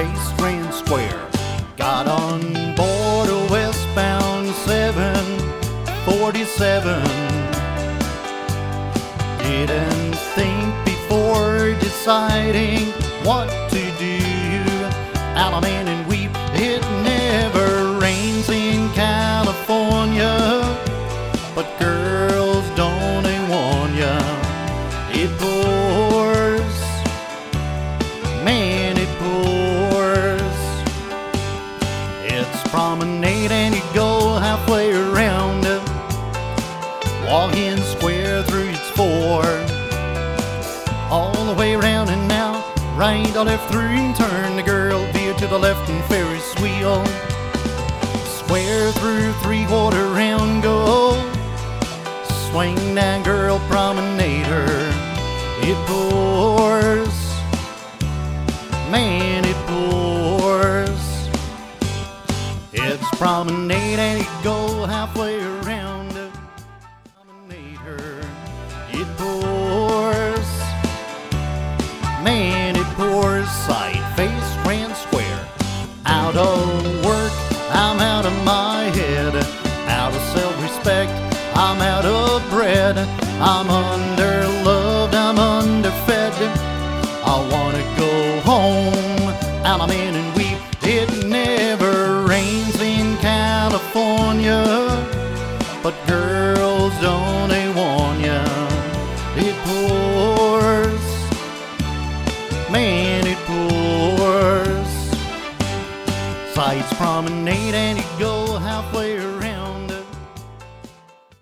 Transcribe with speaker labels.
Speaker 1: face Grand Square. Got on board a westbound 747. Didn't think before deciding what to do. Alaman and weep, it never rains in California, but girls, don't they warn ya, it pours, man, it pours. It's promenade and you go halfway around, walk in square through its four, all the way around and now, right or left through and turn. The girl veer to the left and Ferris wheel, square through three-quarter round, go swing that girl, promenade her. It pours, man, it pours. It's promenade and you go halfway around, promenade her. It pours, man, it pours. Side face Grand Square. Out of work, I'm out of my head. Out of self-respect, I'm out of bread. I'm underloved, I'm underfed. I wanna go home. Alaman and weep, it never rains in California, but girls, don't they warn ya, it pours, man, it pours. Sides promenade and you go